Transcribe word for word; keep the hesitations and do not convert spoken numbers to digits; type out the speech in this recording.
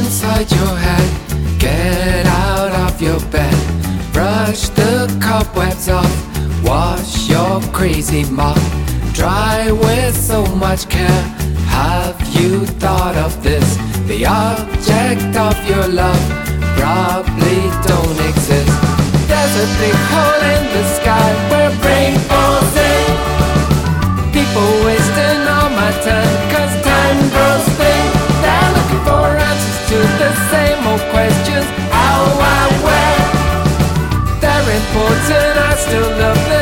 inside your head. Get out of your bed, brush the cobwebs off, wash your crazy mop, dry with so much care. Have you thought of this? The object of your love probably don't exist. There's a big hole in the sky where rain falls in. People wasting all my time, cause time grows thin. They're looking for answers to the same old questions. How, why, where? They're important, I still love them.